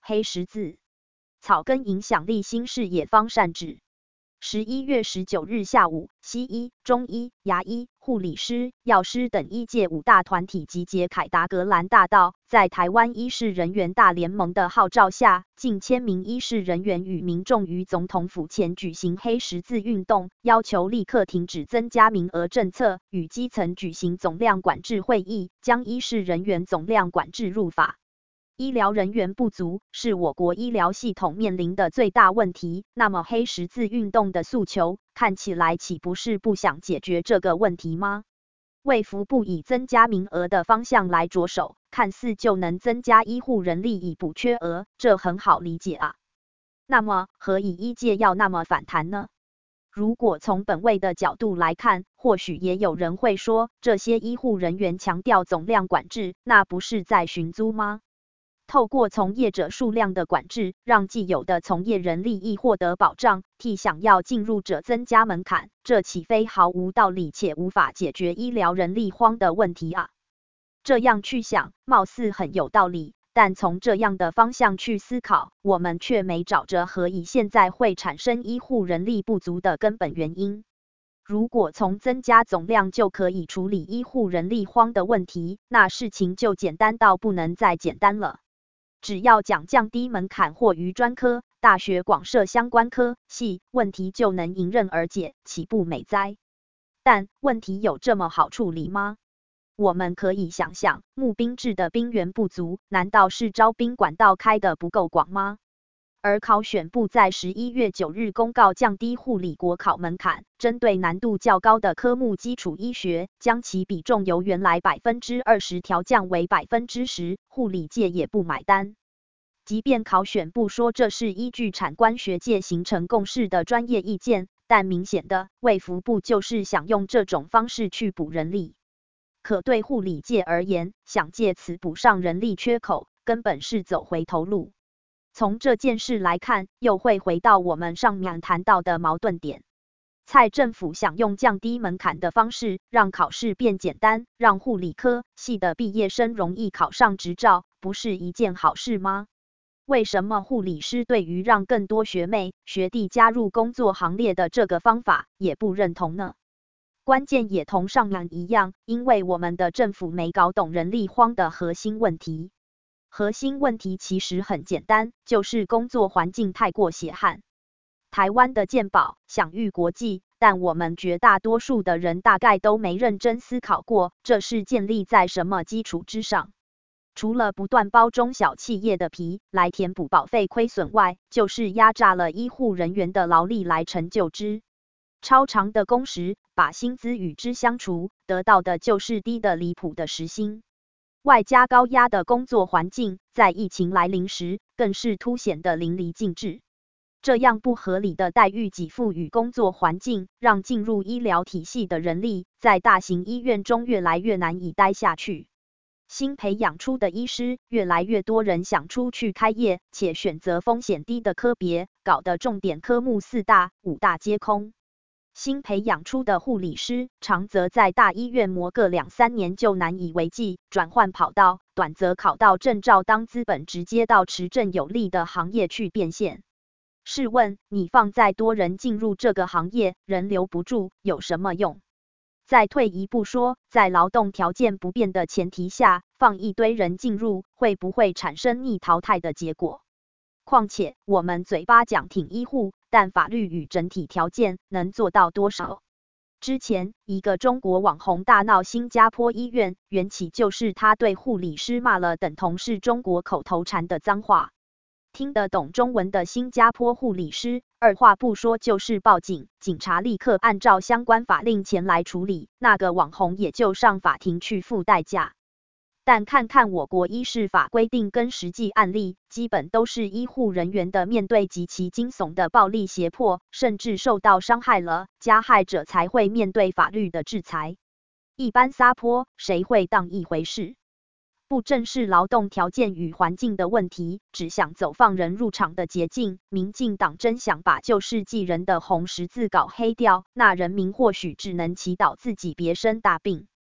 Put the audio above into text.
黑十字草根影响力新视野方善治。11月19日下午，西医、中医、牙医、护理师、药师等医界5大团体集结凯达格兰大道，在台湾医事人员大联盟的号召下，近千名医事人员与民众于总统府前举行黑十字运动，要求立刻停止增加名额政策，与基层举行总量管制会议，将医事人员总量管制入法。医疗人员不足是我国医疗系统面临的最大问题，那么黑十字运动的诉求看起来岂不是不想解决这个问题吗？卫福部以增加名额的方向来着手，看似就能增加医护人力以补缺额，这很好理解啊。那么何以医界要那么反弹呢？如果从本位的角度来看，或许也有人会说，这些医护人员强调总量管制，那不是在寻租吗？透过从业者数量的管制，让既有的从业人利益获得保障，替想要进入者增加门槛，这岂非毫无道理且无法解决医疗人力荒的问题啊？这样去想，貌似很有道理，但从这样的方向去思考，我们却没找着何以现在会产生医护人力不足的根本原因。如果从增加总量就可以处理医护人力荒的问题，那事情就简单到不能再简单了。只要讲降低门槛或于专科、大学广设相关科系，问题就能迎刃而解，岂不美哉？但问题有这么好处理吗？我们可以想象，募兵制的兵源不足，难道是招兵管道开得不够广吗？而考选部在11月9日公告降低护理国考门槛，针对难度较高的科目基础医学，将其比重由原来 20% 调降为 10%， 护理界也不买单。即便考选部说这是依据产官学界形成共识的专业意见，但明显的，卫福部就是想用这种方式去补人力。可对护理界而言，想借此补上人力缺口，根本是走回头路。从这件事来看，又会回到我们上面谈到的矛盾点。蔡政府想用降低门槛的方式，让考试变简单，让护理科系的毕业生容易考上执照，不是一件好事吗？为什么护理师对于让更多学妹、学弟加入工作行列的这个方法也不认同呢？关键也同上面一样，因为我们的政府没搞懂人力荒的核心问题。核心问题其实很简单，就是工作环境太过血汗。台湾的健保享誉国际，但我们绝大多数的人大概都没认真思考过，这是建立在什么基础之上。除了不断包中小企业的皮来填补保费亏损外，就是压榨了医护人员的劳力来成就之。超长的工时，把薪资与之相除，得到的就是低的离谱的时薪。外加高压的工作环境，在疫情来临时，更是凸显得淋漓尽致。这样不合理的待遇给付与工作环境，让进入医疗体系的人力，在大型医院中越来越难以待下去。新培养出的医师，越来越多人想出去开业，且选择风险低的科别，搞得重点科目4大、5大皆空。新培养出的护理师，长则在大医院磨个2-3年就难以为继，转换跑道，短则考到证照当资本，直接到持证有利的行业去变现。试问，你放再多人进入这个行业，人留不住，有什么用？再退一步说，在劳动条件不变的前提下，放一堆人进入，会不会产生逆淘汰的结果？况且，我们嘴巴讲挺医护，但法律与整体条件能做到多少？之前，一个中国网红大闹新加坡医院，缘起就是他对护理师骂了等同是中国口头禅的脏话。听得懂中文的新加坡护理师，二话不说就是报警，警察立刻按照相关法令前来处理，那个网红也就上法庭去付代价。但看看我国医事法规定跟实际案例，基本都是医护人员的面对极其惊悚的暴力胁迫，甚至受到伤害了，加害者才会面对法律的制裁。一般撒泼，谁会当一回事？不正是劳动条件与环境的问题，只想走放人入场的捷径，民进党真想把救世济人的红十字搞黑掉，那人民或许只能祈祷自己别生大病。